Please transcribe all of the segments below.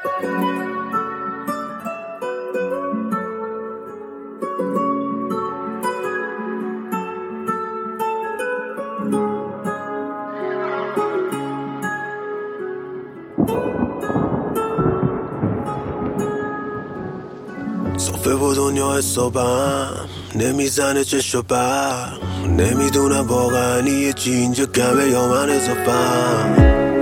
صفه و دنیا حسابم نمیزنه چشم و برق، نمیدونم واقعا یه چی اینجا کمه یا من اضافم.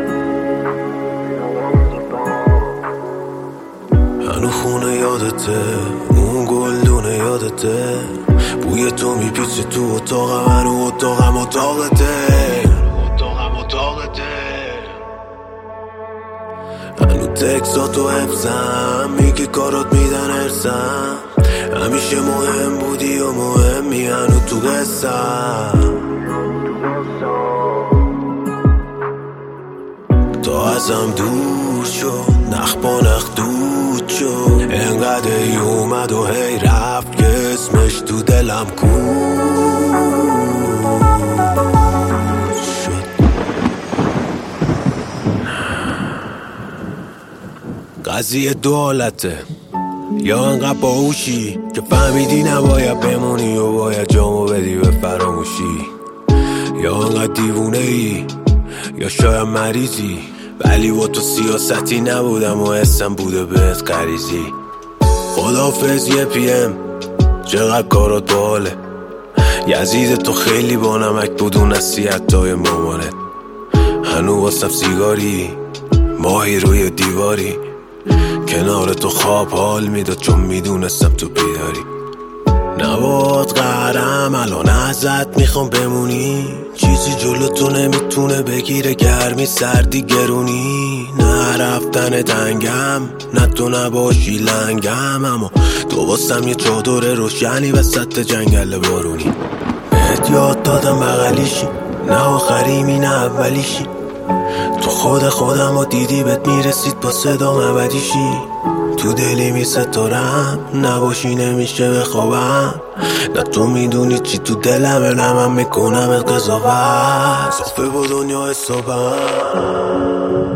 هنو خونه یادته، اون گلدونه یادته، بوی تو میپیچه تو اتاقم، هنو اتاقته هنو تکساتو حفظم، میگه کارات میدن ارسم، همیشه مهم بودی و مهمی هنو تو قصم. تا ازم دور شد، نخ با نخ دود شد، انقدر ای اومد و هی رفت که اسمش تو دلم قضیه دو حالته، یا انقدر باهوشی که فهمیدی نباید بمونی و باید جامو بدی به فراموشی، یا انقدر دیوونه ای یا شاید مریضی، ولی با تو سیاستی نبودم و حسم بوده بهت غریزی. خدافظ یه PM، چقدر کارات باله، یزید تو خیلی با نمک بود اون نصیحتای مامانت، هنو واسم سیگاری ماهی روی دیواری، کنار تو خواب حال میداد چون میدونستم تو بیداری. نباد قهرم الان ازت میخوام بمونی، چیزی جلو تو نمیتونه بگیره، گرمی سردی گرونی، نه رفتن تنگم نه تو نباشی لنگم، اما تو واسم یه چادر روشنی وسط جنگل بارونی. بهت یاد دادم بغلیشی، نه آخریمی نه اولیشی، تو خودم و دیدی بهت میرسید با صدام ابدیشی، تو دلی می ستارم نباشی نمیشه بخوابم، نه تو میدونی چی تو دلمه، نه من میکنم قضاوت. صفه با دنیا حسابم.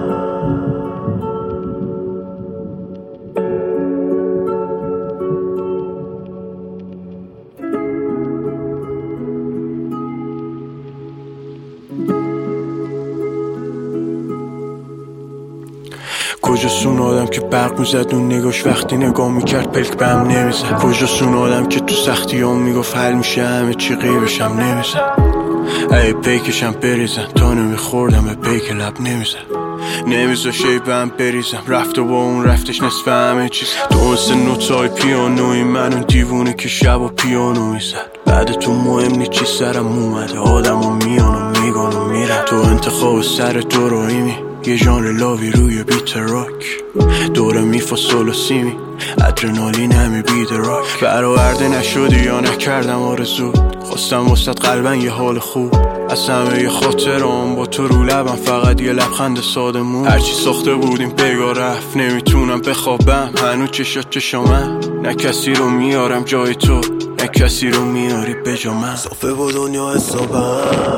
کجاست اون آدم که برق میزد اون نگاش وقتی نگاه میکرد پلک به هم نمیزد، کجاست اون آدم که تو سختی هم میگفت حل میشه همه چی غیبشم نمیزد، ای پیکشم بریزن تا نمیخوردم به پیک لب نمیزد ای به هم بریزم، رفت و با اون رفتش نصف همه چیز، تو اون سه نوتای پیانوی من اون دیوونه که شب و پیانو میزد، بعد تو مهم نی چی سرم اومده، آدم و میان و میگان و میرن، تو انتخاب سر تو رویمی یه ژانر لاوی روی بیت راک، دوره میفا سولو سیمی ادرنالین همی بید راک، برآورده نشدی یا نکردم آرزو، خواستم وسط قلبن یه حال خوب، از همه خاطرام با تو رو لبم فقط یه لبخند سادمون، هرچی ساخته بودیم بگاه رفت، نمیتونم بخوابم هنو چشات چشامم، نه کسی رو میارم جای تو نه کسی رو میاری به جا من. صفه با دنیا حسابم.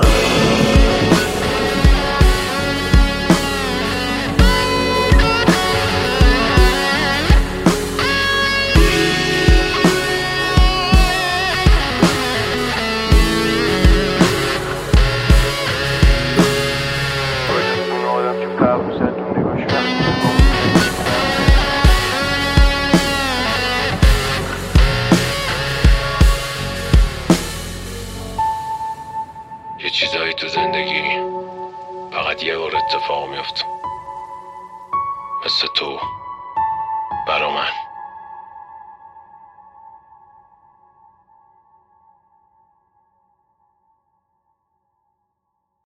یه چیزایی تو زندگی فقط یه بار اتفاق میفته، مثل تو برا من.